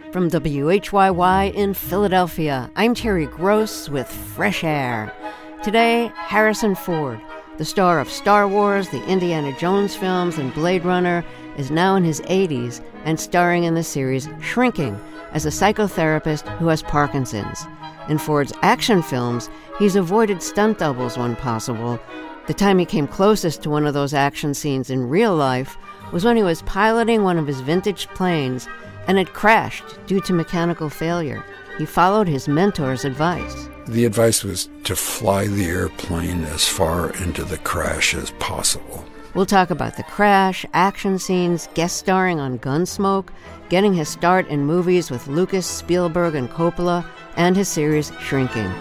From WHYY in Philadelphia, I'm Terry Gross with Fresh Air. Today, Harrison Ford, the star of Star Wars, the Indiana Jones films, and Blade Runner, is now in his 80s and starring in the series Shrinking as a psychotherapist who has Parkinson's. In Ford's action films, he's avoided stunt doubles when possible. The time he came closest to one of those action scenes in real life was when he was piloting one of his vintage planes and it crashed due to mechanical failure. He followed his mentor's advice. The advice was to fly the airplane as far into the crash as possible. We'll talk about the crash, action scenes, guest starring on Gunsmoke, getting his start in movies with Lucas, Spielberg, and Coppola, and his series Shrinking.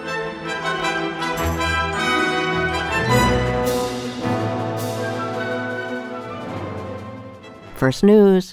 First news.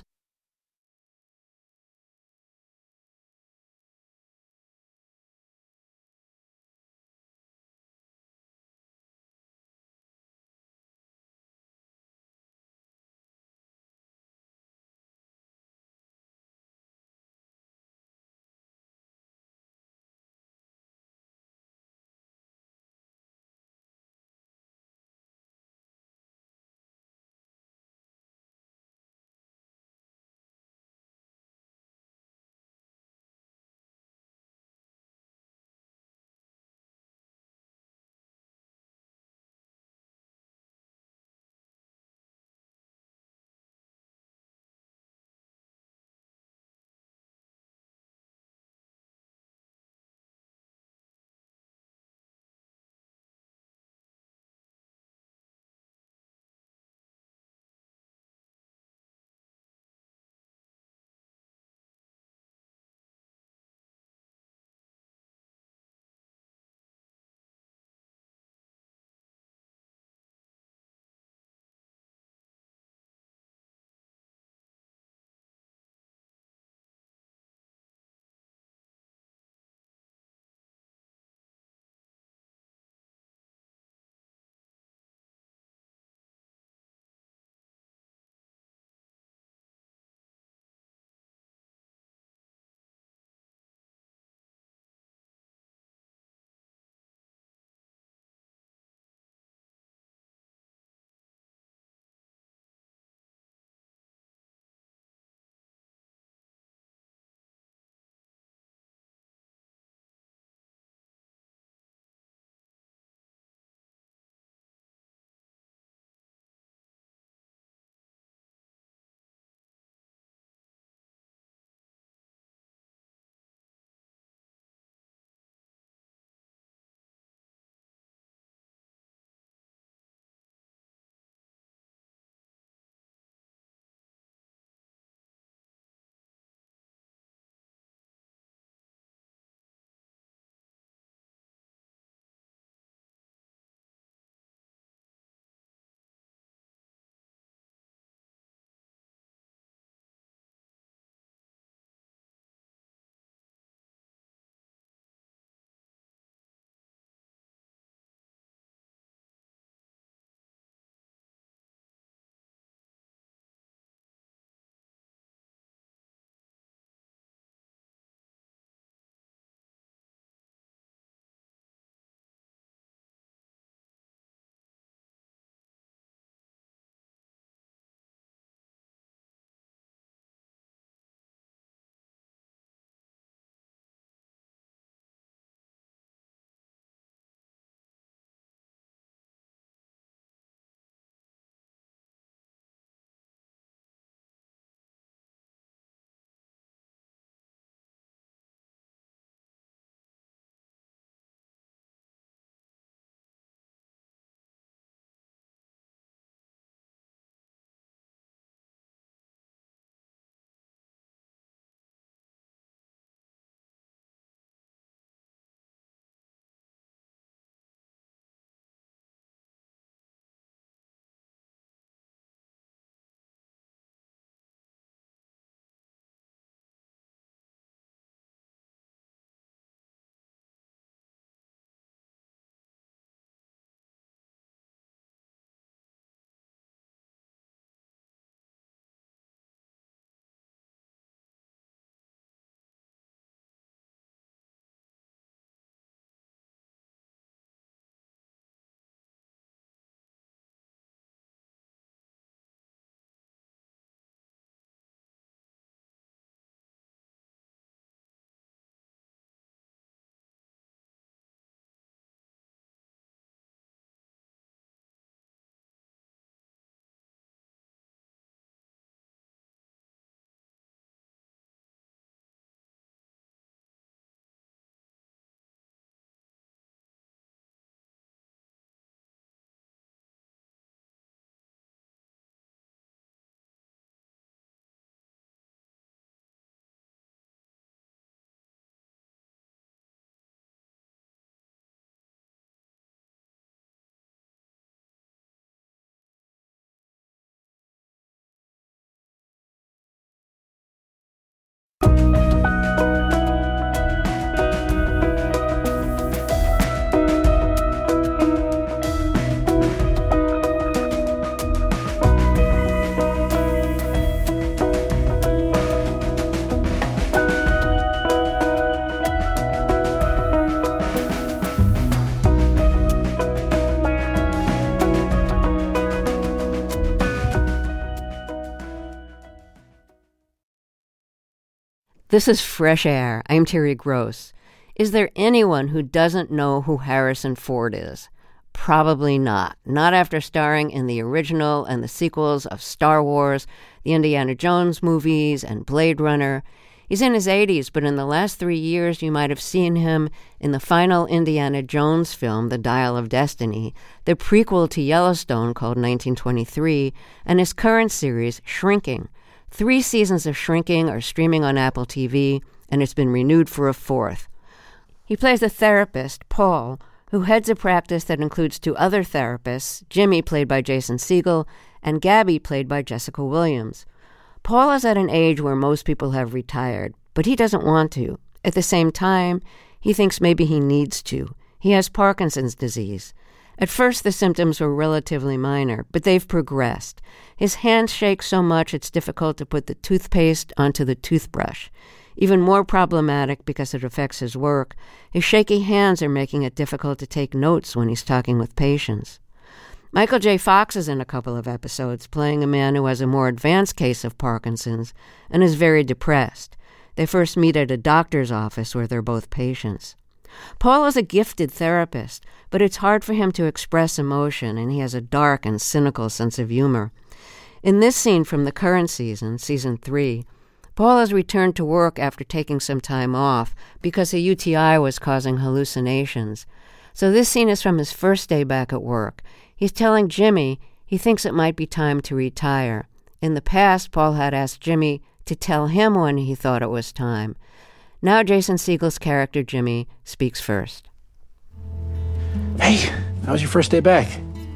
This is Fresh Air. I'm Terry Gross. Is there anyone who doesn't know who Harrison Ford is? Probably not. Not after starring in the original and the sequels of Star Wars, the Indiana Jones movies, and Blade Runner. He's in his 80s, but in the last 3 years, you might have seen him in the final Indiana Jones film, The Dial of Destiny, the prequel to Yellowstone called 1923, and his current series, Shrinking. 3 seasons of Shrinking are streaming on Apple TV, and it's been renewed for a 4th. He plays a therapist, Paul, who heads a practice that includes 2 other therapists, Jimmy, played by Jason Segel, and Gabby, played by Jessica Williams. Paul is at an age where most people have retired, but he doesn't want to. At the same time, he thinks maybe he needs to. He has Parkinson's disease. At first, the symptoms were relatively minor, but they've progressed. His hands shake so much it's difficult to put the toothpaste onto the toothbrush. Even more problematic because it affects his work, his shaky hands are making it difficult to take notes when he's talking with patients. Michael J. Fox is in a couple of episodes, playing a man who has a more advanced case of Parkinson's and is very depressed. They first meet at a doctor's office where they're both patients. Paul is a gifted therapist, but it's hard for him to express emotion, and he has a dark and cynical sense of humor. In this scene from the current season, season 3, Paul has returned to work after taking some time off because a UTI was causing hallucinations. So this scene is from his first day back at work. He's telling Jimmy he thinks it might be time to retire. In the past, Paul had asked Jimmy to tell him when he thought it was time. Now Jason Segel's character, Jimmy, speaks first. Hey, how was your first day back?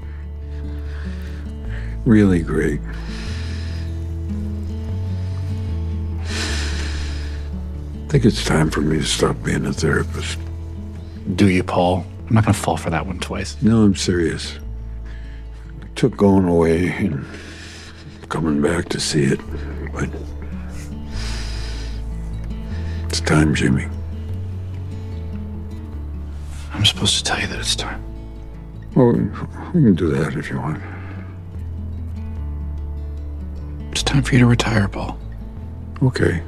Really great. I think it's time for me to stop being a therapist. Do you, Paul? I'm not going to fall for that one twice. No, I'm serious. It took going away and coming back to see it, but it's time, Jimmy. I'm supposed to tell you that it's time. Well, we can do that if you want. It's time for you to retire, Paul. Okay.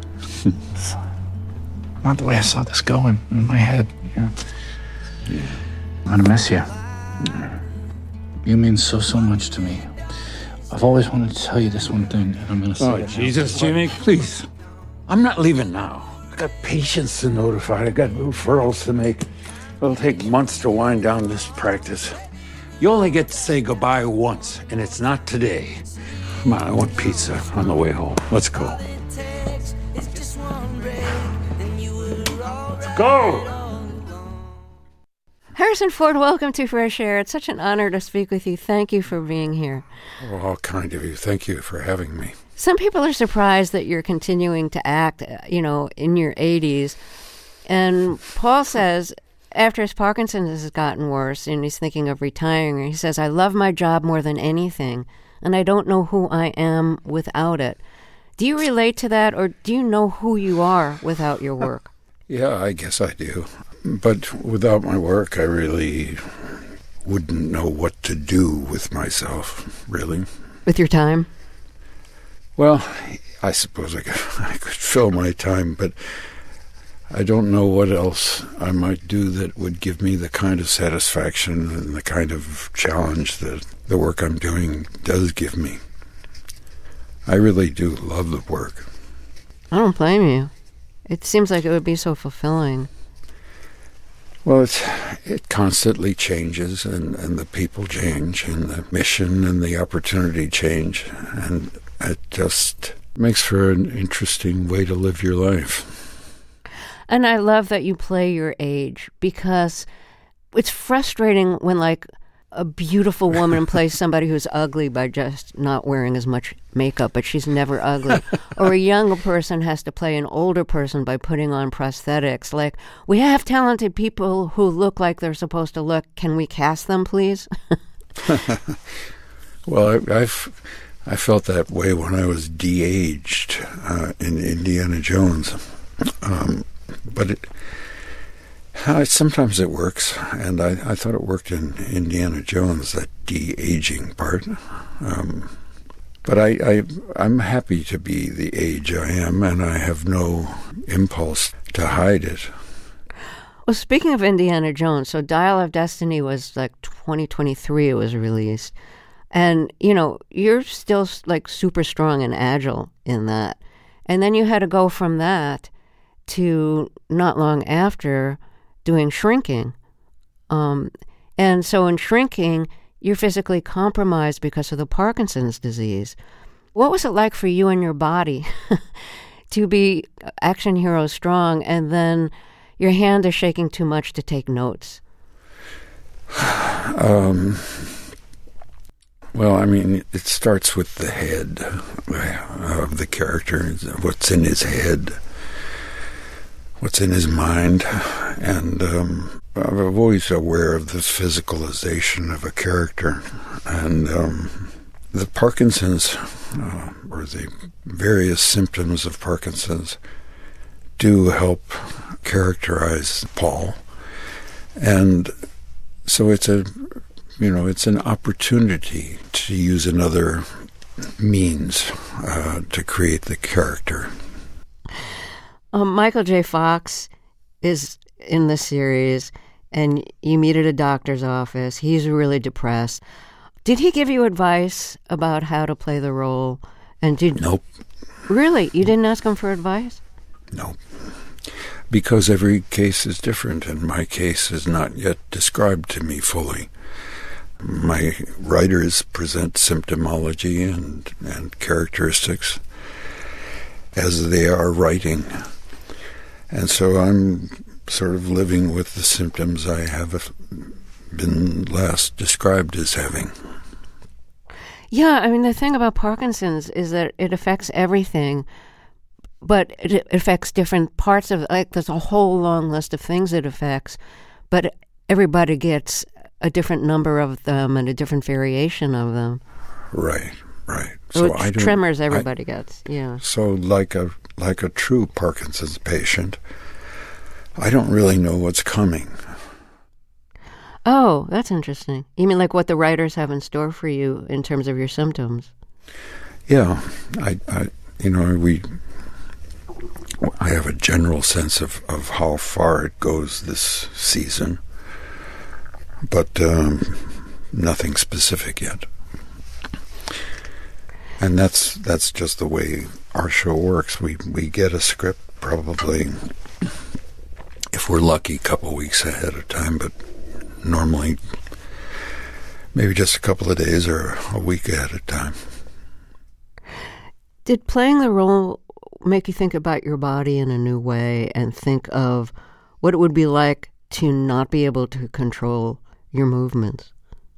Not the way I saw this going in my head. Yeah. I'm gonna miss you. You mean so much to me. I've always wanted to tell you this one thing, and I'm gonna say it. Jesus, Jimmy, please. I'm not leaving now. I got patients to notify. I got referrals to make. It'll take months to wind down this practice. You only get to say goodbye once, and it's not today. Come on, I want pizza on the way home. Let's go. Let's go! Harrison Ford, welcome to Fresh Air. It's such an honor to speak with you. Thank you for being here. Oh, how kind of you. Thank you for having me. Some people are surprised that you're continuing to act, in your 80s. And Paul says, after his Parkinson's has gotten worse and he's thinking of retiring, he says, I love my job more than anything, and I don't know who I am without it. Do you relate to that, or do you know who you are without your work? Yeah, I guess I do. But without my work, I really wouldn't know what to do with myself, really. With your time? Well, I suppose I could fill my time, but I don't know what else I might do that would give me the kind of satisfaction and the kind of challenge that the work I'm doing does give me. I really do love the work. I don't blame you. It seems like it would be so fulfilling. Well, it constantly changes, and the people change, and the mission and the opportunity change, and it just makes for an interesting way to live your life. And I love that you play your age, because it's frustrating when, like, a beautiful woman plays somebody who's ugly by just not wearing as much makeup, but she's never ugly. Or a younger person has to play an older person by putting on prosthetics. Like, we have talented people who look like they're supposed to look. Can we cast them, please? Well, I felt that way when I was de-aged in Indiana Jones. But sometimes it works, and I thought it worked in Indiana Jones, that de-aging part. But I'm happy to be the age I am, and I have no impulse to hide it. Well, speaking of Indiana Jones, so Dial of Destiny was like 2023 it was released. And, you know, you're still like super strong and agile in that. And then you had to go from that to not long after doing Shrinking. And so in Shrinking, you're physically compromised because of the Parkinson's disease. What was it like for you and your body to be action hero strong and then your hand is shaking too much to take notes? Well, I mean, it starts with the head of the character, what's in his head, what's in his mind, and I'm always aware of the physicalization of a character, and the Parkinson's, or the various symptoms of Parkinson's, do help characterize Paul, and so it's an opportunity to use another means to create the character. Michael J. Fox is in the series, and you meet at a doctor's office. He's really depressed. Did he give you advice about how to play the role? Nope. Really? You didn't ask him for advice? No. Because every case is different, and my case is not yet described to me fully. My writers present symptomology and characteristics as they are writing. And so I'm sort of living with the symptoms I have been last described as having. Yeah, I mean, the thing about Parkinson's is that it affects everything, but it affects different parts of it. Like, there's a whole long list of things it affects, but everybody gets a different number of them and a different variation of them. Right. So tremors everybody gets, yeah. So like a true Parkinson's patient, I don't really know what's coming. Oh, that's interesting. You mean like what the writers have in store for you in terms of your symptoms? Yeah, I have a general sense of how far it goes this season, but nothing specific yet. And that's just the way our show works. We get a script probably, if we're lucky, a couple weeks ahead of time, but normally maybe just a couple of days or a week ahead of time. Did playing the role make you think about your body in a new way and think of what it would be like to not be able to control your movements?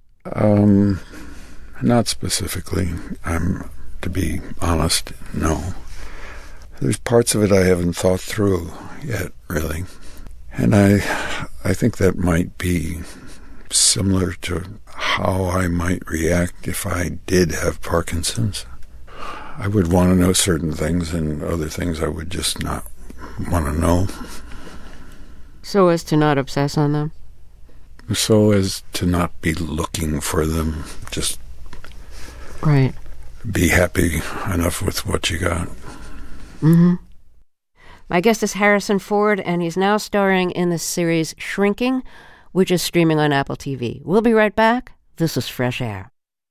Not specifically. To be honest, no. There's parts of it I haven't thought through yet, really. And I think that might be similar to how I might react if I did have Parkinson's. I would want to know certain things, and other things I would just not want to know. So as to not obsess on them? So as to not be looking for them, just right. Be happy enough with what you got. Mm-hmm. My guest is Harrison Ford, and he's now starring in the series Shrinking, which is streaming on Apple TV. We'll be right back. This is Fresh Air.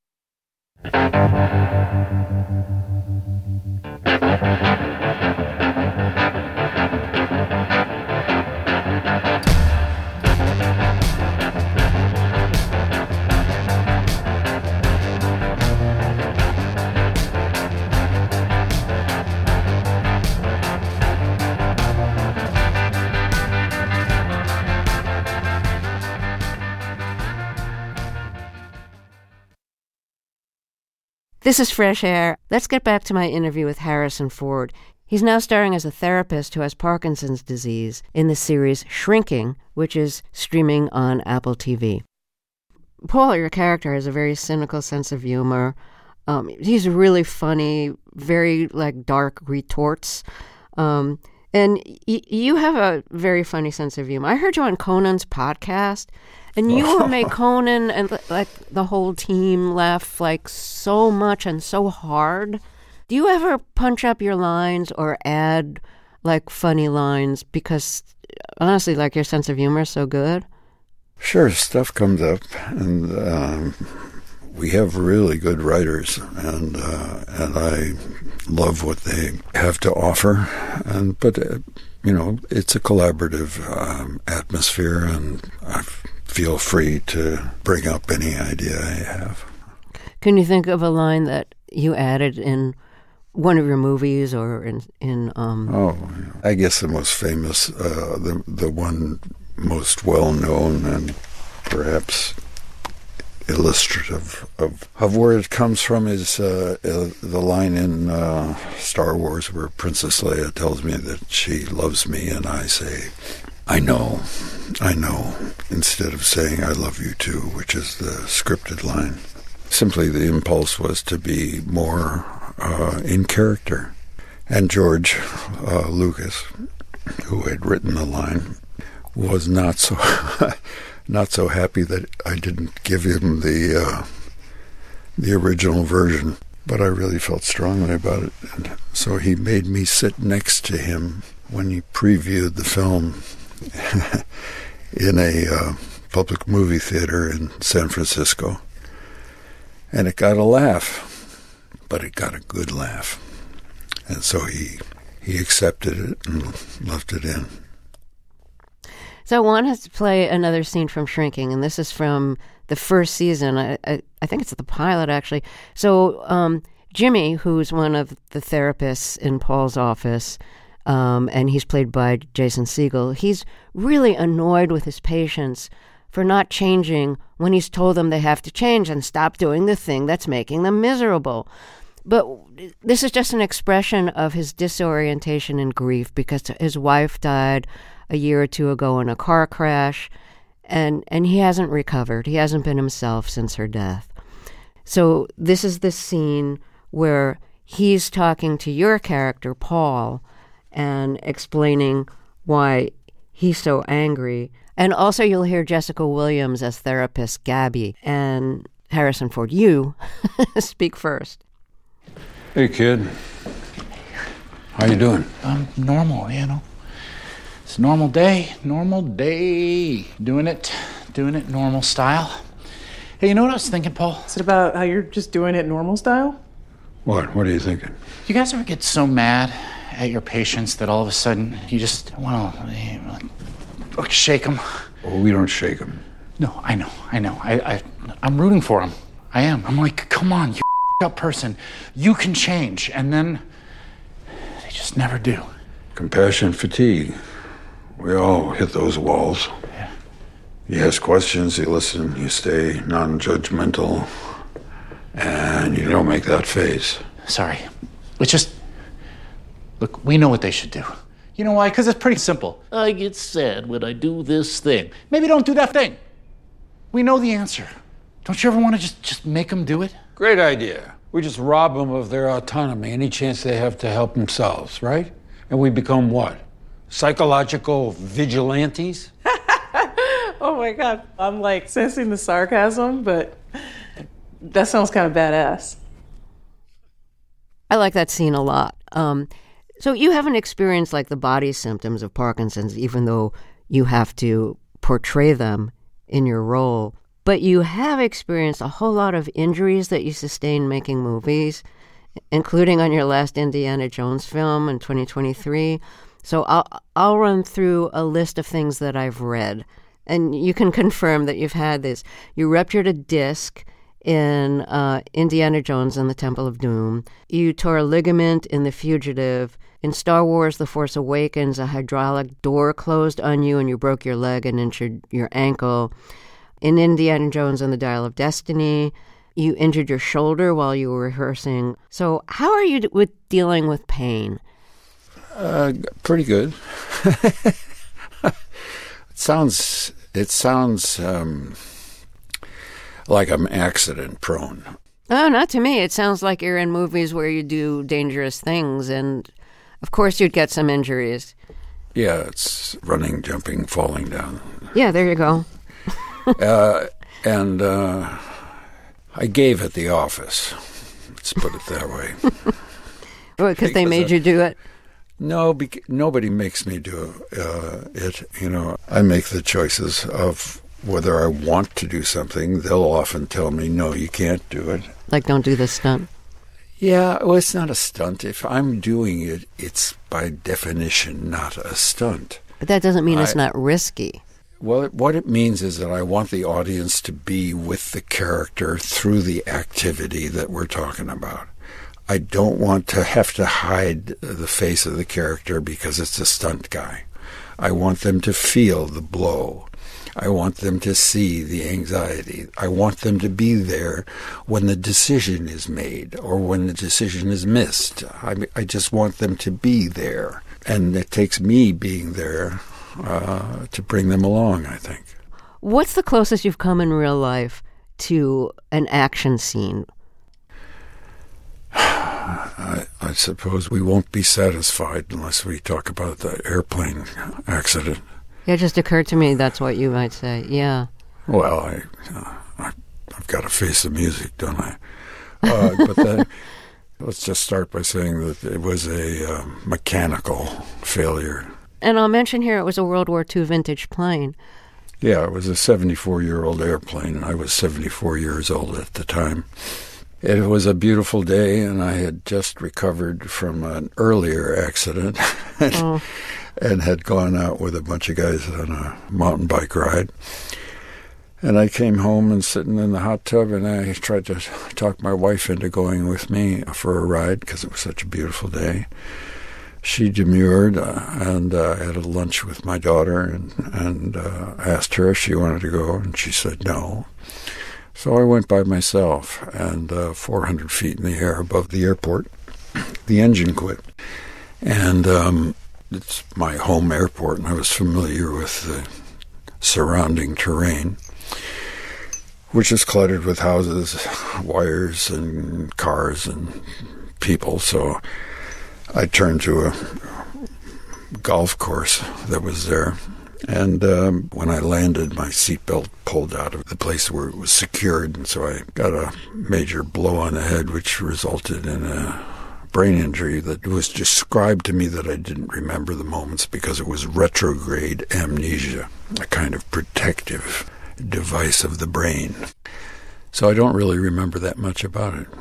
This is Fresh Air. Let's get back to my interview with Harrison Ford. He's now starring as a therapist who has Parkinson's disease in the series Shrinking, which is streaming on Apple TV. Paul, your character, has a very cynical sense of humor. He's really funny, very dark retorts. And you have a very funny sense of humor. I heard you on Conan's podcast, and you made Conan and the whole team laugh so much and so hard. Do you ever punch up your lines or add like funny lines? Because honestly, like your sense of humor is so good. Sure, stuff comes up, and we have really good writers, and I love what they have to offer. But it's a collaborative atmosphere, and I feel free to bring up any idea I have. Can you think of a line that you added in one of your movies or in I guess the most famous, the one most well-known and perhaps illustrative of where it comes from is the line in Star Wars where Princess Leia tells me that she loves me, and I say, I know, instead of saying I love you too, which is the scripted line. Simply the impulse was to be more in character. And George Lucas, who had written the line, was not so happy that I didn't give him the original version. But I really felt strongly about it. And so he made me sit next to him when he previewed the film in a public movie theater in San Francisco. And it got a laugh, but it got a good laugh. And so he accepted it and left it in. So I want us to play another scene from Shrinking, and this is from the first season. I think it's the pilot, actually. So Jimmy, who's one of the therapists in Paul's office, and he's played by Jason Segel, he's really annoyed with his patients for not changing when he's told them they have to change and stop doing the thing that's making them miserable. But this is just an expression of his disorientation and grief because his wife died a year or two ago in a car crash, and he hasn't recovered. He hasn't been himself since her death. So this is the scene where he's talking to your character, Paul, and explaining why he's so angry. And also you'll hear Jessica Williams as therapist Gabby, and Harrison Ford, you speak first. Hey, kid. How you doing? I'm normal, It's a normal day. Doing it normal style. Hey, you know what I was thinking, Paul? Is it about how you're just doing it normal style? What? What are you thinking? You guys ever get so mad at your patients that all of a sudden you just want to shake them? Oh, we don't shake them. No, I know. I'm rooting for them. I am. I'm like, come on, you up person. You can change. And then they just never do. Compassion fatigue. We all hit those walls. Yeah. You ask questions, you listen, you stay non-judgmental, and you don't make that face. Sorry. It's just, look, we know what they should do. You know why? Because it's pretty simple. I get sad when I do this thing. Maybe don't do that thing. We know the answer. Don't you ever want to just make them do it? Great idea. We just rob them of their autonomy, any chance they have to help themselves, right? And we become what? Psychological vigilantes? Oh my God. I'm like sensing the sarcasm, but that sounds kind of badass. I like that scene a lot. So you haven't experienced like the body symptoms of Parkinson's, even though you have to portray them in your role. But you have experienced a whole lot of injuries that you sustained making movies, including on your last Indiana Jones film in 2023. So I'll run through a list of things that I've read, and you can confirm that you've had this. You ruptured a disc in Indiana Jones and the Temple of Doom. You tore a ligament in The Fugitive. In Star Wars The Force Awakens, a hydraulic door closed on you and you broke your leg and injured your ankle. In Indiana Jones and the Dial of Destiny, you injured your shoulder while you were rehearsing. So how are you with dealing with pain? Pretty good. It sounds like I'm accident prone. Oh, not to me. It sounds like you're in movies where you do dangerous things, and of course you'd get some injuries. Yeah, it's running, jumping, falling down. Yeah, there you go. And I gave at the office. Let's put it that way. Because they made you do it? No, nobody makes me do it. I make the choices of whether I want to do something. They'll often tell me, no, you can't do it. Like, don't do this stunt. Yeah, well, it's not a stunt. If I'm doing it, it's by definition not a stunt. But that doesn't mean it's not risky. Well, what it means is that I want the audience to be with the character through the activity that we're talking about. I don't want to have to hide the face of the character because it's a stunt guy. I want them to feel the blow. I want them to see the anxiety. I want them to be there when the decision is made or when the decision is missed. I just want them to be there. And it takes me being there to bring them along, I think. What's the closest you've come in real life to an action scene? I suppose we won't be satisfied unless we talk about the airplane accident. It just occurred to me that's what you might say. Yeah. Well, I've got to face the music, don't I? But then, let's just start by saying that it was a mechanical failure. And I'll mention here it was a World War II vintage plane. Yeah, it was a 74-year-old airplane, and I was 74 years old at the time. It was a beautiful day, and I had just recovered from an earlier accident and had gone out with a bunch of guys on a mountain bike ride. And I came home and sitting in the hot tub, and I tried to talk my wife into going with me for a ride because it was such a beautiful day. She demurred, and I had a lunch with my daughter and asked her if she wanted to go, and she said no. So I went by myself, and 400 feet in the air above the airport, the engine quit. And it's my home airport, and I was familiar with the surrounding terrain, which is cluttered with houses, wires, and cars, and people. So I turned to a golf course that was there. And when I landed, my seatbelt pulled out of the place where it was secured, and so I got a major blow on the head, which resulted in a brain injury that was described to me that I didn't remember the moments because it was retrograde amnesia, a kind of protective device of the brain. So I don't really remember that much about it.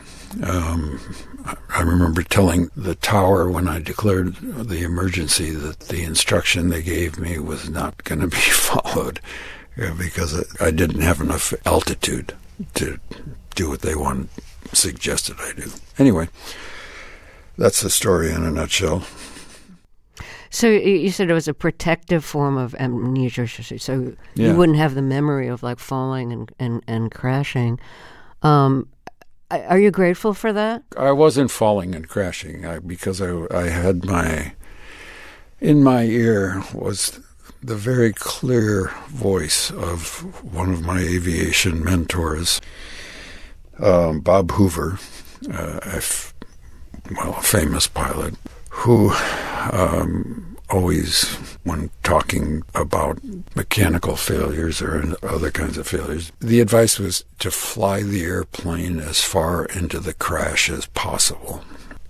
I remember telling the tower when I declared the emergency that the instruction they gave me was not going to be followed because I didn't have enough altitude to do what they suggested I do. Anyway, that's the story in a nutshell. So you said it was a protective form of amnesia, so you wouldn't have the memory of like falling and crashing. Are you grateful for that? I wasn't falling and crashing because I had in my ear was the very clear voice of one of my aviation mentors, Bob Hoover, a famous pilot, who always, when talking about mechanical failures or other kinds of failures, the advice was to fly the airplane as far into the crash as possible.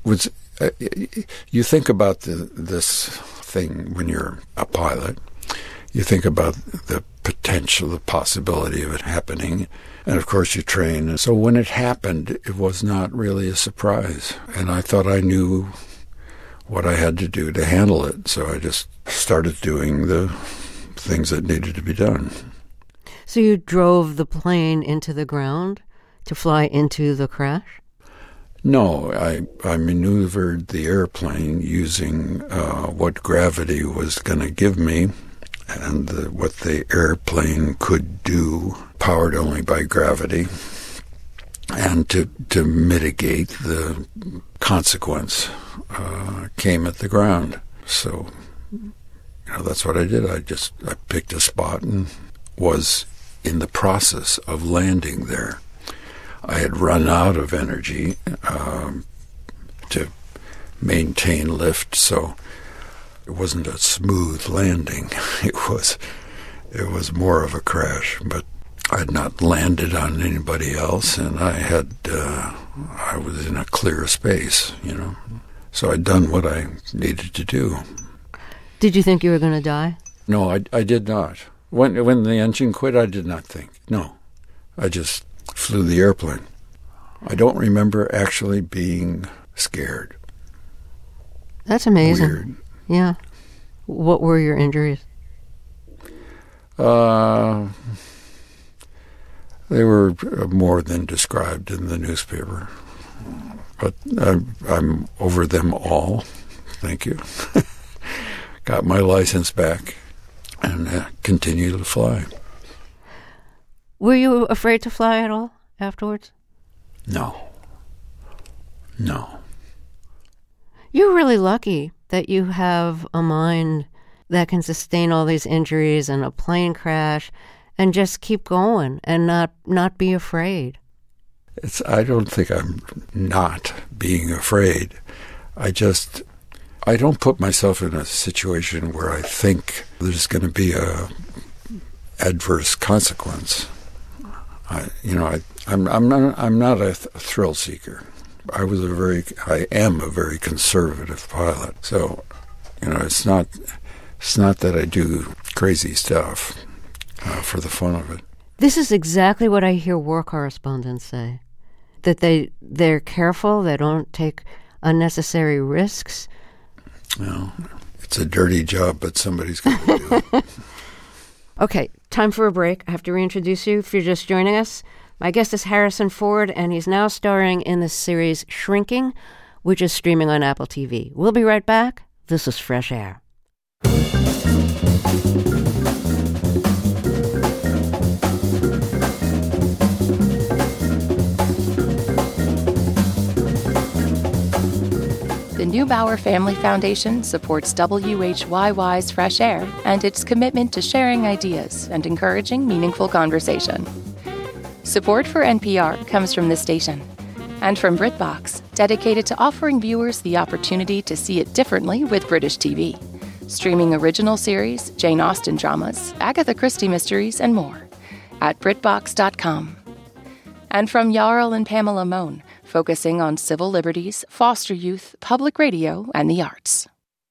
You think about this thing when you're a pilot. You think about the potential, the possibility of it happening, and of course you train. And so when it happened, it was not really a surprise, and I thought I knew what I had to do to handle it. So I just started doing the things that needed to be done. So you drove the plane into the ground to fly into the crash? No, I maneuvered the airplane using what gravity was going to give me and what the airplane could do, powered only by gravity, and to mitigate the consequence came at the ground. So, that's what I did. I picked a spot and was in the process of landing there. I had run out of energy to maintain lift, so it wasn't a smooth landing. It was more of a crash, but I had not landed on anybody else, and I was in a clear space, So I'd done what I needed to do. Did you think you were going to die? No, I did not. When the engine quit, I did not think. No, I just flew the airplane. I don't remember actually being scared. That's amazing. Weird. Yeah. What were your injuries? They were more than described in the newspaper. But I'm over them all. Thank you. Got my license back and continue to fly. Were you afraid to fly at all afterwards? No. You're really lucky that you have a mind that can sustain all these injuries and a plane crash and just keep going and not be afraid. I don't think I'm not being afraid. I don't put myself in a situation where I think there's going to be a adverse consequence. I'm not a thrill seeker. I am a very conservative pilot. So, it's not that I do crazy stuff for the fun of it. This is exactly what I hear war correspondents say, that they're careful, they don't take unnecessary risks. Well, it's a dirty job, but somebody's got to do it. Okay, time for a break. I have to reintroduce you if you're just joining us. My guest is Harrison Ford, and he's now starring in the series Shrinking, which is streaming on Apple TV. We'll be right back. This is Fresh Air. The Neubauer Family Foundation supports WHYY's Fresh Air and its commitment to sharing ideas and encouraging meaningful conversation. Support for NPR comes from this station and from BritBox, dedicated to offering viewers the opportunity to see it differently with British TV, streaming original series, Jane Austen dramas, Agatha Christie mysteries, and more at BritBox.com. And from Jarl and Pamela Mohn, focusing on civil liberties, foster youth, public radio, and the arts.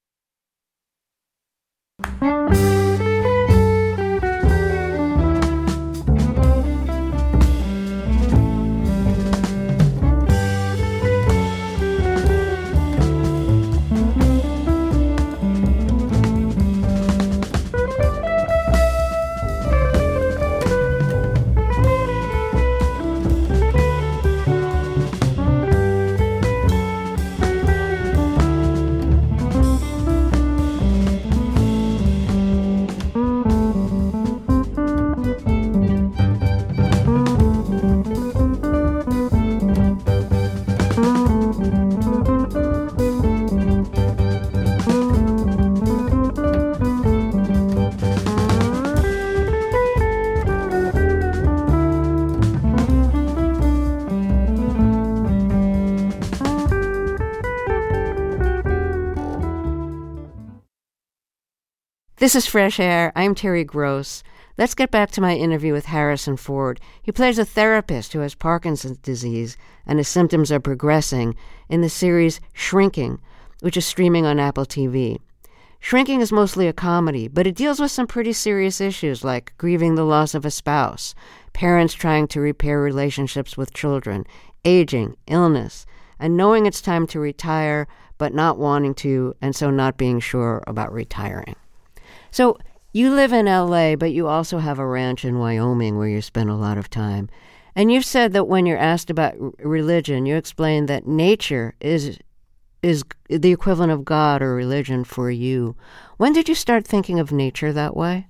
This is Fresh Air. I'm Terry Gross. Let's get back to my interview with Harrison Ford. He plays a therapist who has Parkinson's disease and his symptoms are progressing in the series Shrinking, which is streaming on Apple TV. Shrinking is mostly a comedy, but it deals with some pretty serious issues like grieving the loss of a spouse, parents trying to repair relationships with children, aging, illness, and knowing it's time to retire but not wanting to and so not being sure about retiring. So you live in L.A., but you also have a ranch in Wyoming where you spend a lot of time. And you've said that when you're asked about religion, you explain that nature is the equivalent of God or religion for you. When did you start thinking of nature that way?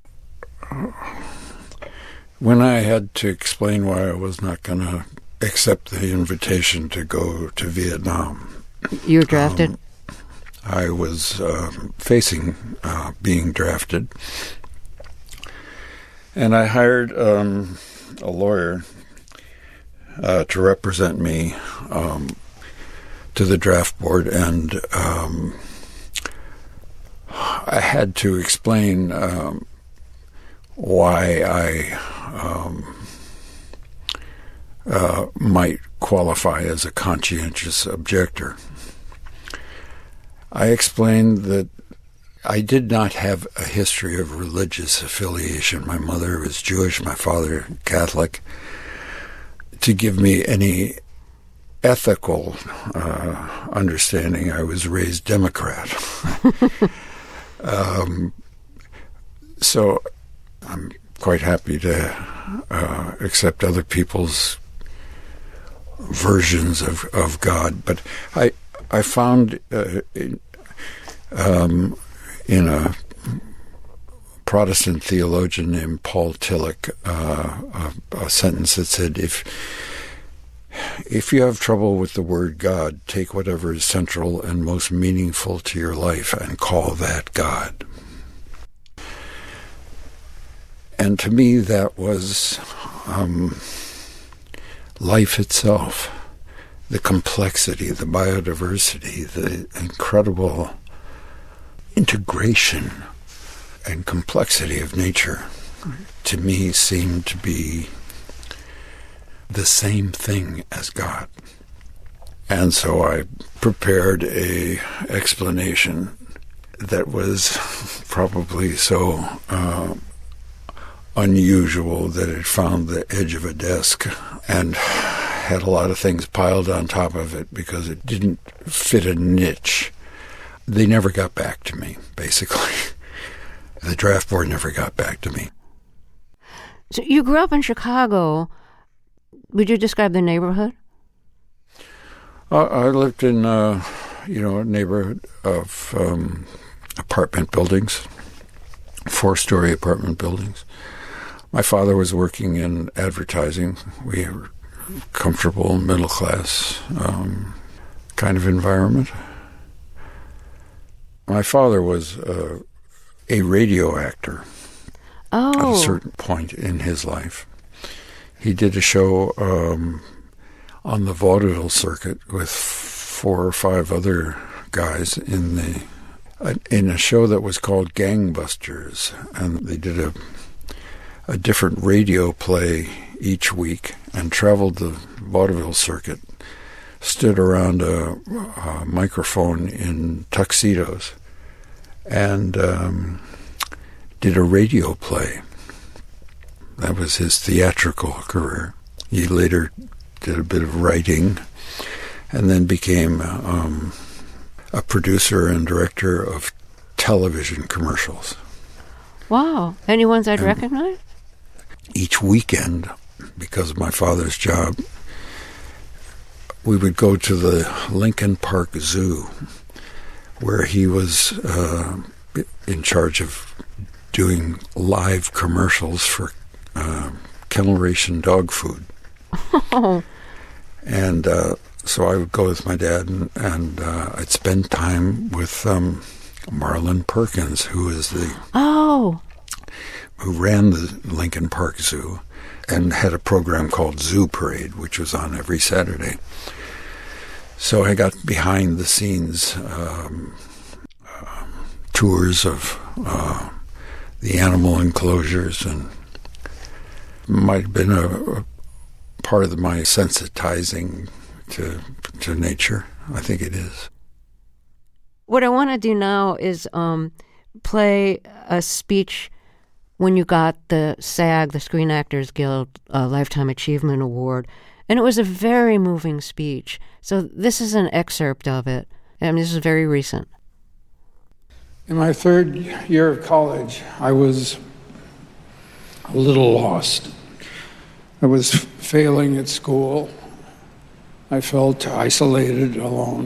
When I had to explain why I was not going to accept the invitation to go to Vietnam. You were drafted? I was facing being drafted, and I hired a lawyer to represent me to the draft board, and I had to explain why I might qualify as a conscientious objector. I explained that I did not have a history of religious affiliation. My mother was Jewish, my father Catholic. To give me any ethical understanding, I was raised Democrat. So I'm quite happy to accept other people's versions of God. But I found in a Protestant theologian named Paul Tillich a sentence that said, if you have trouble with the word God, take whatever is central and most meaningful to your life and call that God. And to me, that was life itself, the complexity, the biodiversity, the incredible integration and complexity of nature, to me, seemed to be the same thing as God. And so I prepared a explanation that was probably so unusual that it found the edge of a desk and had a lot of things piled on top of it because it didn't fit a niche. They never got back to me, basically. The draft board never got back to me. So you grew up in Chicago. Would you describe the neighborhood? I lived in, a neighborhood of apartment buildings, 4-story apartment buildings. My father was working in advertising. We were comfortable, middle-class kind of environment. My father was a radio actor at a certain point in his life. He did a show on the vaudeville circuit with 4 or 5 other guys in a show that was called Gangbusters, and they did a different radio play each week and traveled the vaudeville circuit, stood around a microphone in tuxedos, and did a radio play. That was his theatrical career. He later did a bit of writing and then became a producer and director of television commercials. Wow. Any ones I'd recognize? Each weekend, because of my father's job, we would go to the Lincoln Park Zoo, where he was in charge of doing live commercials for kennel ration dog food. And so I would go with my dad, and I'd spend time with Marlin Perkins, who is who ran the Lincoln Park Zoo and had a program called Zoo Parade, which was on every Saturday. So I got behind the scenes tours of the animal enclosures, and might have been a part of my sensitizing to nature. I think it is. What I want to do now is play a speech when you got the SAG, the Screen Actors Guild Lifetime Achievement Award. And it was a very moving speech. So this is an excerpt of it. And this is very recent. In my 3rd year of college, I was a little lost. I was failing at school. I felt isolated, alone.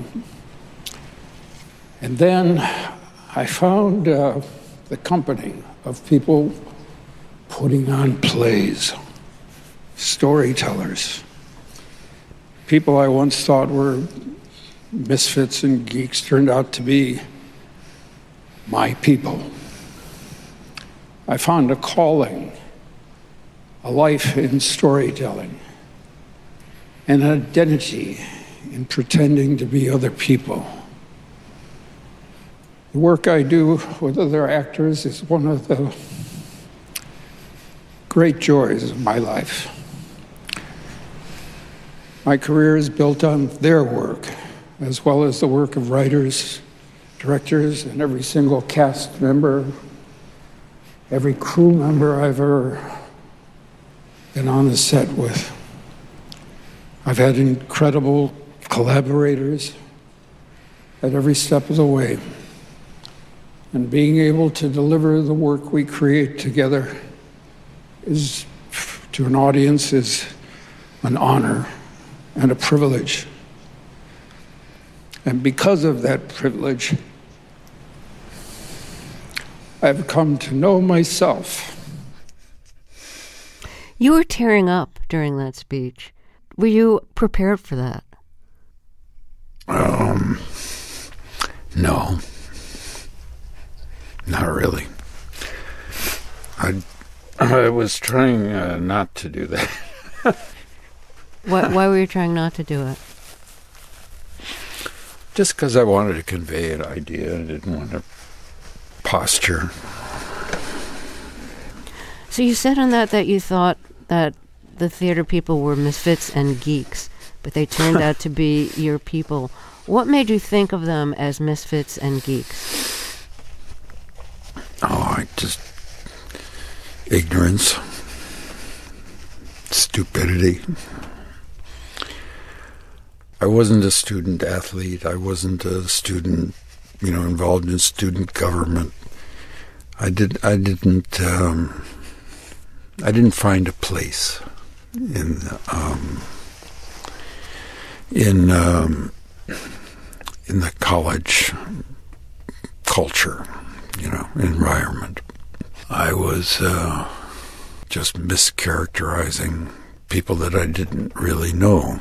And then I found the company of people putting on plays, storytellers. People I once thought were misfits and geeks turned out to be my people. I found a calling, a life in storytelling, an identity in pretending to be other people. The work I do with other actors is one of the great joys of my life. My career is built on their work, as well as the work of writers, directors and every single cast member, every crew member I've ever been on the set with. I've had incredible collaborators at every step of the way. And being able to deliver the work we create together is, to an audience, is an honor and a privilege. And because of that privilege, I've come to know myself. You were tearing up during that speech. Were you prepared for that? No. Not really. I was trying not to do that. Why were you trying not to do it? Just because I wanted to convey an idea. I didn't want to posture. So you said on that you thought that the theater people were misfits and geeks, but they turned out to be your people. What made you think of them as misfits and geeks? Ignorance, stupidity. I wasn't a student athlete. I wasn't a student, involved in student government. I didn't find a place in the college culture, environment. I was just mischaracterizing people that I didn't really know.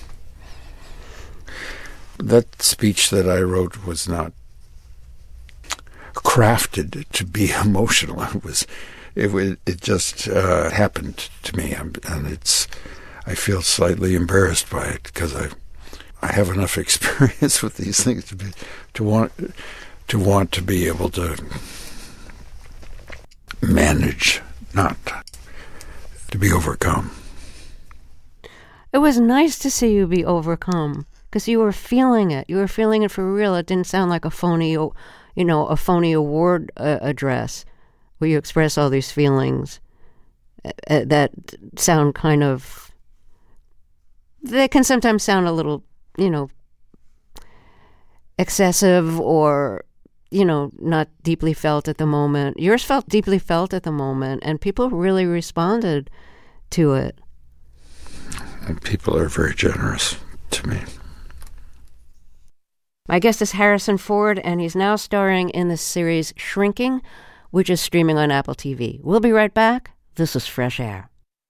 That speech that I wrote was not crafted to be emotional. It just happened to me, and I feel slightly embarrassed by it because I have enough experience with these things to want to be able to manage, not to be overcome. It was nice to see you be overcome because you were feeling it. You were feeling it for real. It didn't sound like a phony award address where you express all these feelings that sound kind of. They can sometimes sound a little, excessive or, not deeply felt at the moment. Yours felt deeply felt at the moment, and people really responded to it. And people are very generous to me. My guest is Harrison Ford, and he's now starring in the series Shrinking, which is streaming on Apple TV. We'll be right back. This is Fresh Air.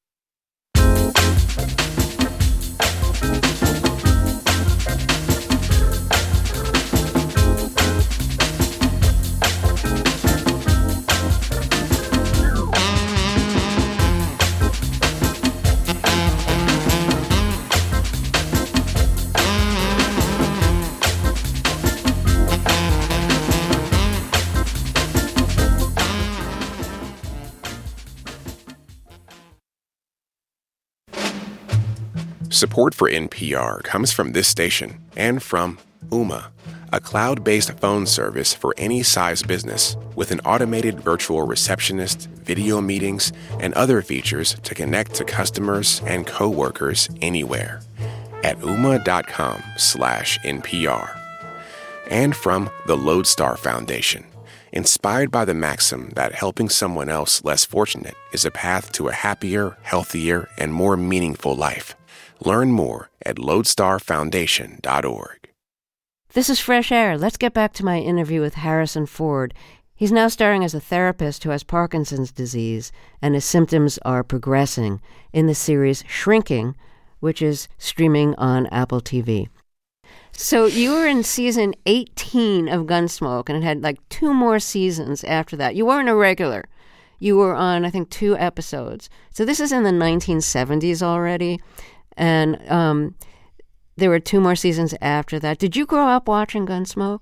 Support for NPR comes from this station and from Ooma, a cloud-based phone service for any size business with an automated virtual receptionist, video meetings, and other features to connect to customers and coworkers anywhere at ooma.com/NPR. And from the Lodestar Foundation, inspired by the maxim that helping someone else less fortunate is a path to a happier, healthier, and more meaningful life. Learn more at lodestarfoundation.org. This is Fresh Air. Let's get back to my interview with Harrison Ford. He's now starring as a therapist who has Parkinson's disease, and his symptoms are progressing in the series Shrinking, which is streaming on Apple TV. So you were in season 18 of Gunsmoke, and it had like 2 more seasons after that. You weren't a regular. You were on, I think, 2 episodes. So this is in the 1970s already. And there were 2 more seasons after that. Did you grow up watching Gunsmoke?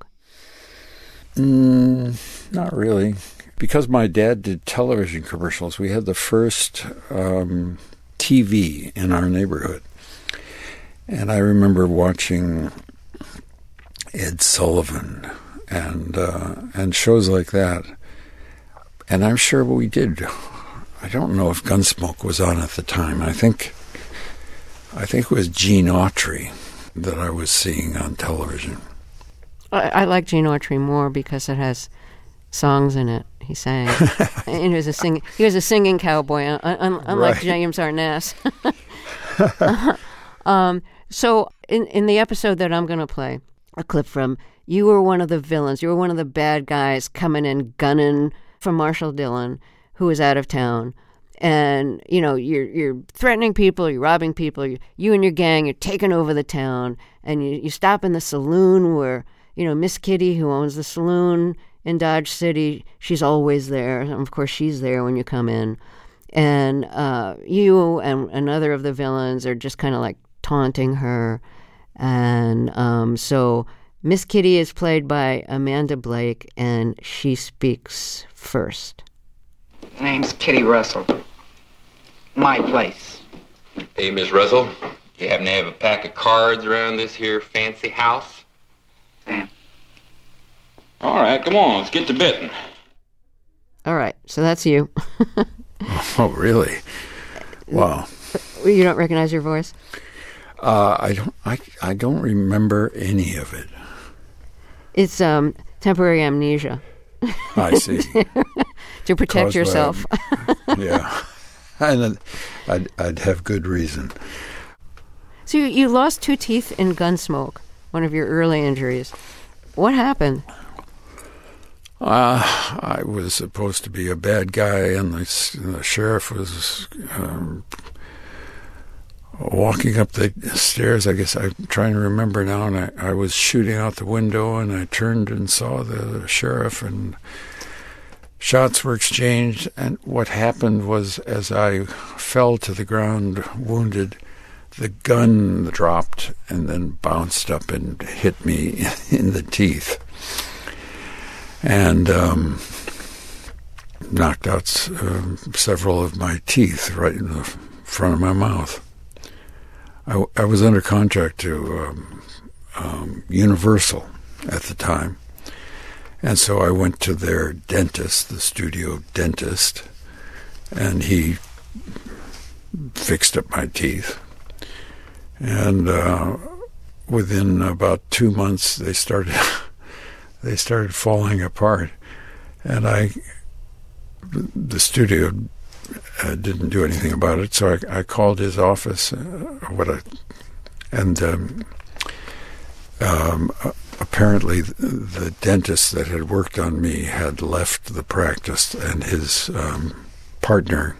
Not really. Because my dad did television commercials, we had the first TV in our neighborhood. And I remember watching Ed Sullivan and shows like that. And I'm sure we did. I don't know if Gunsmoke was on at the time. I think it was Gene Autry that I was seeing on television. I like Gene Autry more because it has songs in it. He sang. And he was a singing cowboy, unlike Right. James Arness. So in the episode that I'm going to play a clip from, you were one of the villains. You were one of the bad guys coming in gunning for Marshall Dillon, who was out of town. And, you know, you're threatening people, you're robbing people, you and your gang, you're taking over the town. And you stop in the saloon where, you know, Miss Kitty, who owns the saloon in Dodge City, she's always there. And of course, she's there when you come in. And you and another of the villains are just kind of like taunting her. And so Miss Kitty is played by Amanda Blake, and she speaks first. Name's Kitty Russell. My place. Hey, Miss Russell, you happen to have a pack of cards around this here fancy house? Sam. All right, come on, let's get to betting. All right, so that's you. Oh, really? Wow. You don't recognize your voice? I don't remember any of it. It's temporary amnesia. I see. To protect Caused by- yourself. Yeah. And I'd have good reason. So you lost 2 teeth in Gunsmoke, one of your early injuries. What happened? I was supposed to be a bad guy, and the sheriff was walking up the stairs. I guess I'm trying to remember now, and I was shooting out the window, and I turned and saw the sheriff, and shots were exchanged. And what happened was, as I fell to the ground wounded, the gun dropped and then bounced up and hit me in the teeth. And knocked out several of my teeth right in the front of my mouth. I was under contract to Universal at the time, and so I went to their dentist, the studio dentist, and he fixed up my teeth. And within about 2 months, they started falling apart, and the studio didn't do anything about it. So I called his office, apparently the dentist that had worked on me had left the practice, and his partner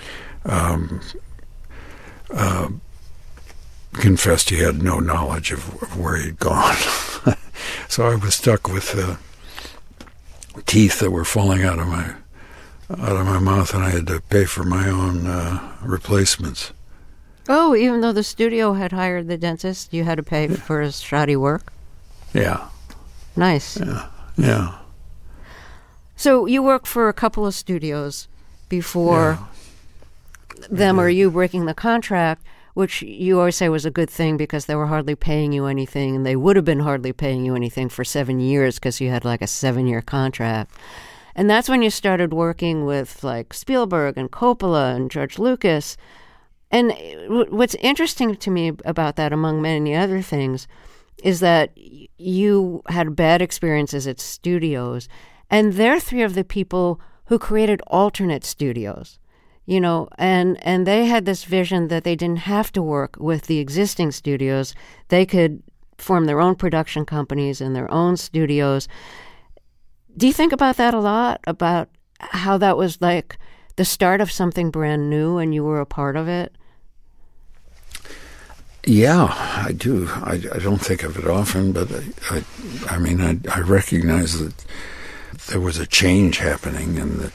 confessed he had no knowledge of where he'd gone. So I was stuck with teeth that were falling out of my mouth, and I had to pay for my own replacements. Oh, even though the studio had hired the dentist, you had to pay for his shoddy work? Yeah. Nice. Yeah. So you worked for a couple of studios before them, or you breaking the contract, which you always say was a good thing because they were hardly paying you anything, and they would have been hardly paying you anything for 7 years because you had like a 7-year contract. And that's when you started working with like Spielberg and Coppola and George Lucas. And what's interesting to me about that, among many other things, is that you had bad experiences at studios, and they're 3 of the people who created alternate studios. You know, and they had this vision that they didn't have to work with the existing studios. They could form their own production companies and their own studios. Do you think about that a lot, about how that was like the start of something brand new and you were a part of it? Yeah, I do. I don't think of it often, but I mean, I recognize that there was a change happening, and that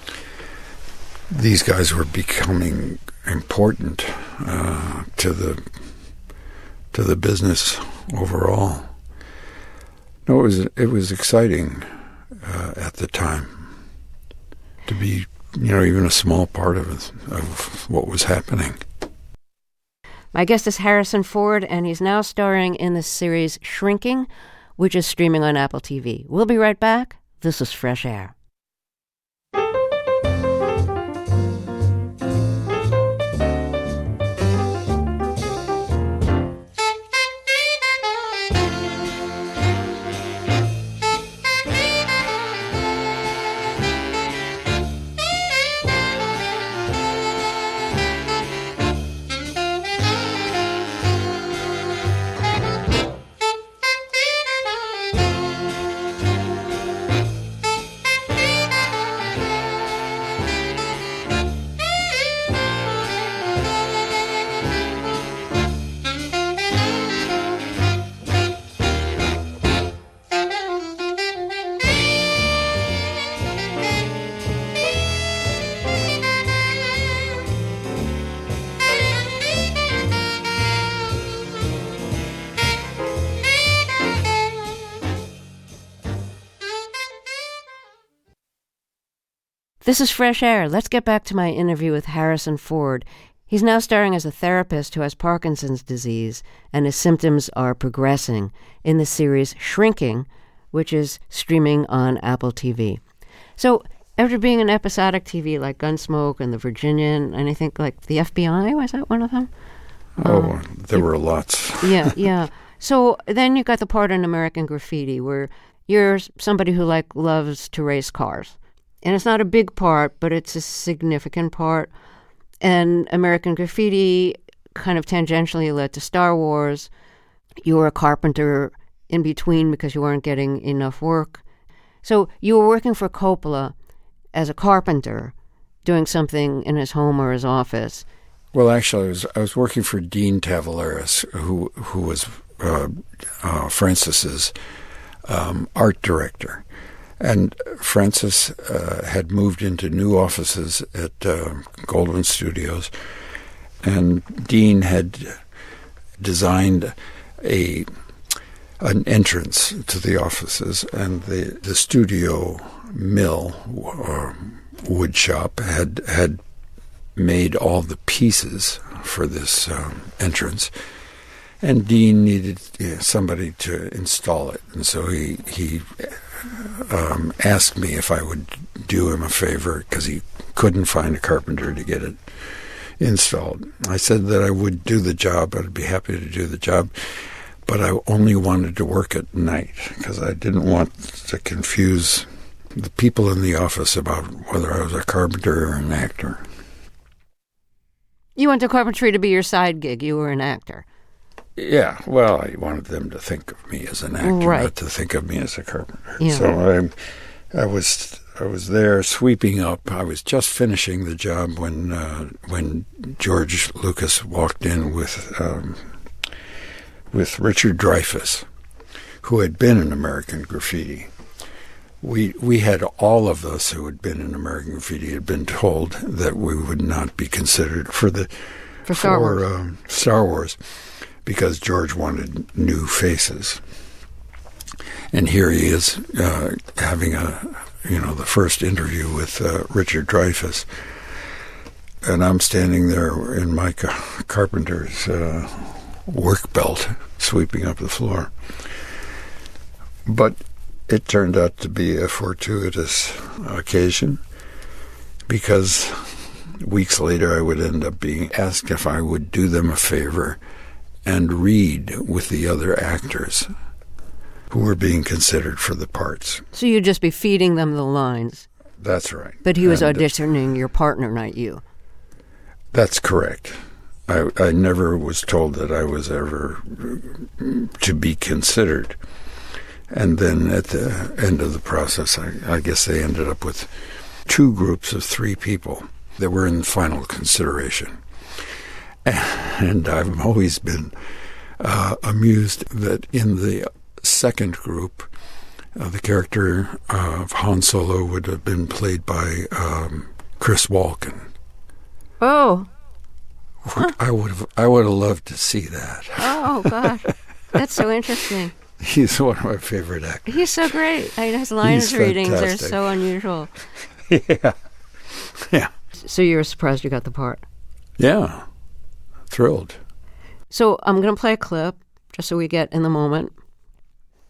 these guys were becoming important to the business overall. No, it was exciting at the time to be, even a small part of what was happening. My guest is Harrison Ford, and he's now starring in the series Shrinking, which is streaming on Apple TV. We'll be right back. This is Fresh Air. This is Fresh Air. Let's get back to my interview with Harrison Ford. He's now starring as a therapist who has Parkinson's disease, and his symptoms are progressing in the series Shrinking, which is streaming on Apple TV. So, after being in episodic TV like Gunsmoke and The Virginian, and I think like The FBI, was that one of them? There were lots. Yeah. So then you got the part in American Graffiti where you're somebody who loves to race cars. And it's not a big part, but it's a significant part. And American Graffiti kind of tangentially led to Star Wars. You were a carpenter in between because you weren't getting enough work. So you were working for Coppola as a carpenter, doing something in his home or his office. Well, actually, I was working for Dean Tavaleris, who was Francis's art director. And Francis had moved into new offices at Goldwyn Studios, and Dean had designed an entrance to the offices, and the studio mill or wood shop had made all the pieces for this entrance. And Dean needed somebody to install it, and so he asked me if I would do him a favor because he couldn't find a carpenter to get it installed. I said that I would do the job. I'd be happy to do the job, but I only wanted to work at night because I didn't want to confuse the people in the office about whether I was a carpenter or an actor. You want the carpentry to be your side gig. You were an actor. Yeah, well, I wanted them to think of me as an actor, right, not to think of me as a carpenter. Yeah. So I was there sweeping up. I was just finishing the job when George Lucas walked in with Richard Dreyfuss, who had been in American Graffiti. We had all of us who had been in American Graffiti had been told that we would not be considered for Star Wars. Because George wanted new faces. And here he is having the first interview with Richard Dreyfuss. And I'm standing there in my carpenter's work belt, sweeping up the floor. But it turned out to be a fortuitous occasion, because weeks later I would end up being asked if I would do them a favor and read with the other actors who were being considered for the parts. So you'd just be feeding them the lines. That's right. But he was auditioning your partner, not you. That's correct. I never was told that I was ever to be considered. And then at the end of the process, I guess they ended up with 2 groups of 3 people that were in final consideration. And I've always been amused that in the second group, the character of Han Solo would have been played by Chris Walken. Oh, I would have loved to see that. Oh gosh, that's so interesting. He's one of my favorite actors. He's so great. His lines readings are so unusual. Yeah. So you were surprised you got the part? Yeah. Thrilled. So I'm going to play a clip just so we get in the moment.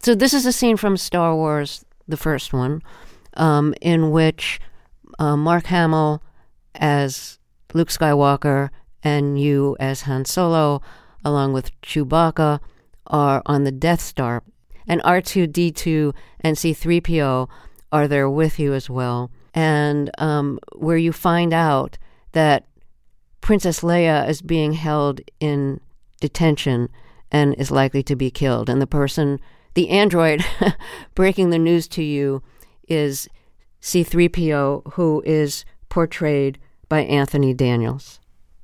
So this is a scene from Star Wars, the first one, in which Mark Hamill as Luke Skywalker and you as Han Solo, along with Chewbacca, are on the Death Star. And R2-D2 and C-3PO are there with you as well. And where you find out that Princess Leia is being held in detention and is likely to be killed. And the android breaking the news to you is C-3PO, who is portrayed by Anthony Daniels.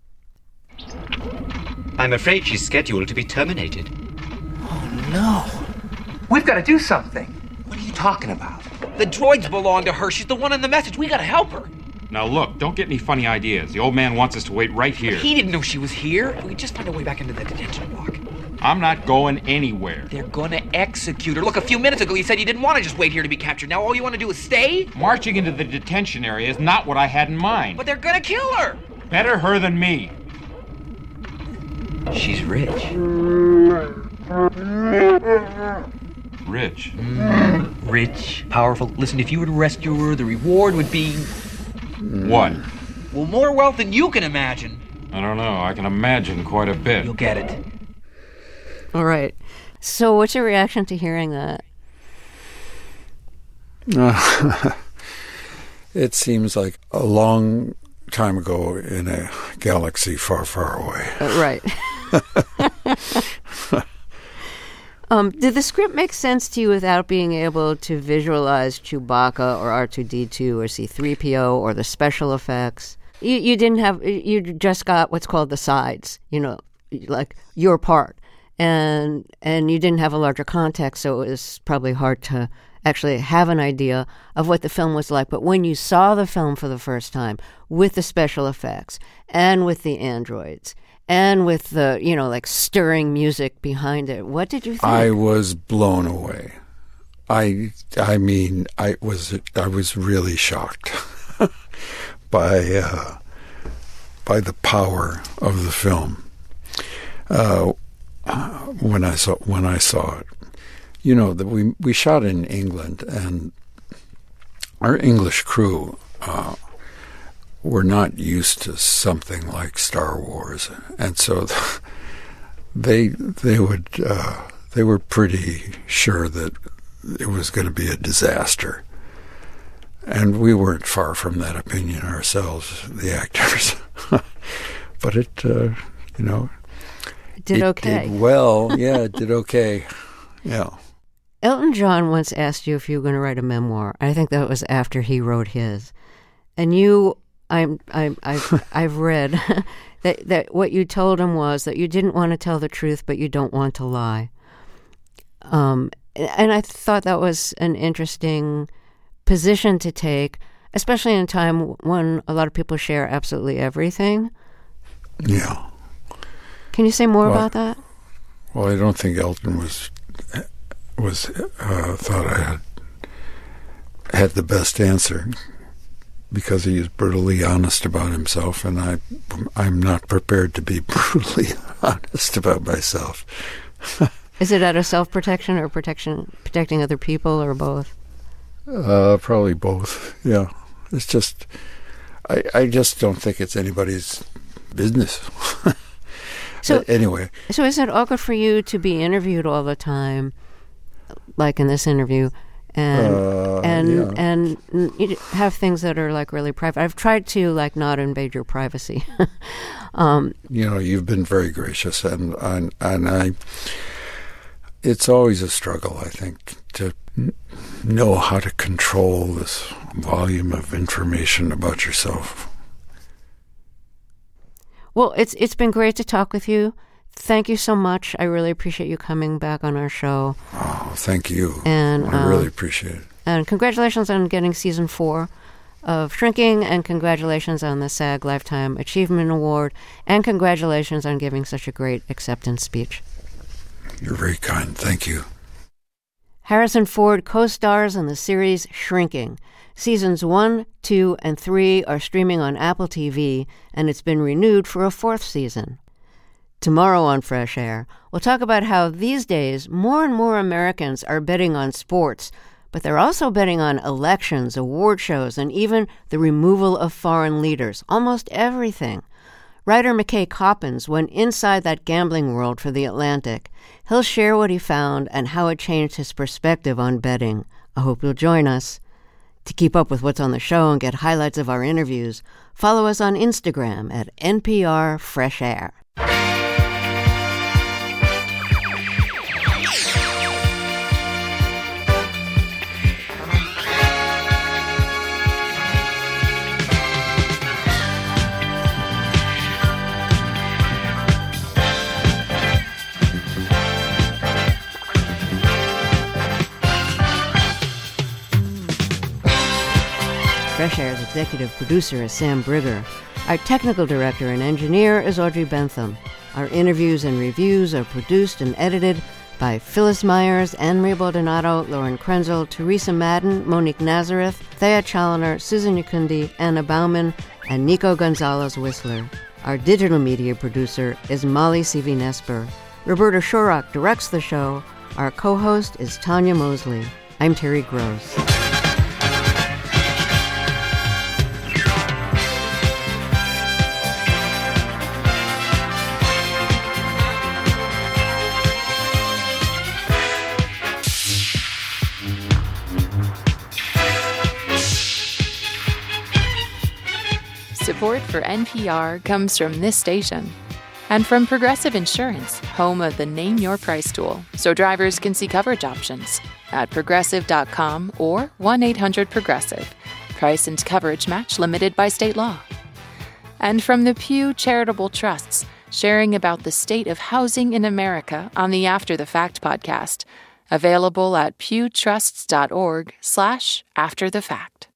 I'm afraid she's scheduled to be terminated. Oh, no. We've got to do something. What are you talking about? The droids belong to her. She's the one in the message. We got to help her. Now look, don't get any funny ideas. The old man wants us to wait right here. But he didn't know she was here. We just find a way back into the detention block. I'm not going anywhere. They're gonna execute her. Look, a few minutes ago you said you didn't want to just wait here to be captured. Now all you want to do is stay? Marching into the detention area is not what I had in mind. But they're gonna kill her! Better her than me. She's rich. Rich? Rich, powerful. Listen, if you were to rescue her, the reward would be... What? Well, more wealth than you can imagine. I don't know. I can imagine quite a bit. You'll get it. All right. So what's your reaction to hearing that? It seems like a long time ago in a galaxy far, far away. Right. Did the script make sense to you without being able to visualize Chewbacca or R2-D2 or C-3PO or the special effects? You just got what's called the sides, like your part. And you didn't have a larger context, so it was probably hard to actually have an idea of what the film was like. But when you saw the film for the first time, with the special effects, and with the androids, and with the, like stirring music behind it, what did you think? I was blown away. I mean, I was really shocked by the power of the film. When I saw it, that we shot in England, and our English crew were not used to something like Star Wars, and so they were pretty sure that it was going to be a disaster, and we weren't far from that opinion ourselves, the actors. But it did okay. Did well, yeah, it did okay, yeah. Elton John once asked you if you were going to write a memoir. I think that was after he wrote his, and I've read that what you told him was that you didn't want to tell the truth, but you don't want to lie. And I thought that was an interesting position to take, especially in a time when a lot of people share absolutely everything. Yeah. Can you say more about that? Well, I don't think Elton was thought I had the best answer, because he is brutally honest about himself, and I'm not prepared to be brutally honest about myself. Is it out of self-protection or protecting other people, or both? Probably both. Yeah, it's just I just don't think it's anybody's business. So anyway, so is it awkward for you to be interviewed all the time, like in this interview, and you have things that are like really private? I've tried to like not invade your privacy. You've been very gracious, and I. It's always a struggle, I think, to know how to control this volume of information about yourself. Well, it's been great to talk with you. Thank you so much. I really appreciate you coming back on our show. Oh, thank you. And I really appreciate it. And congratulations on getting season 4 of Shrinking, and congratulations on the SAG Lifetime Achievement Award, and congratulations on giving such a great acceptance speech. You're very kind. Thank you. Harrison Ford co-stars in the series Shrinking. Seasons 1, 2, and 3 are streaming on Apple TV, and it's been renewed for a 4th season. Tomorrow on Fresh Air, we'll talk about how these days more and more Americans are betting on sports, but they're also betting on elections, award shows, and even the removal of foreign leaders, almost everything. Writer McKay Coppins went inside that gambling world for The Atlantic. He'll share what he found and how it changed his perspective on betting. I hope you'll join us. To keep up with what's on the show and get highlights of our interviews, follow us on Instagram at NPR Fresh Air. Fresh Air's executive producer is Sam Brigger. Our technical director and engineer is Audrey Bentham. Our interviews and reviews are produced and edited by Phyllis Myers, Anne-Marie Baldonado, Lauren Krenzel, Teresa Madden, Monique Nazareth, Thea Challoner, Susan Yakundi, Anna Bauman, and Nico Gonzalez-Whistler. Our digital media producer is Molly Sivi-Nesper. Roberta Shorrock directs the show. Our co-host is Tanya Mosley. I'm Terry Gross. Support for NPR comes from this station and from Progressive Insurance, home of the Name Your Price tool, so drivers can see coverage options at Progressive.com or 1-800-PROGRESSIVE. Price and coverage match limited by state law. And from the Pew Charitable Trusts, sharing about the state of housing in America on the After the Fact podcast, available at pewtrusts.org/afterthefact.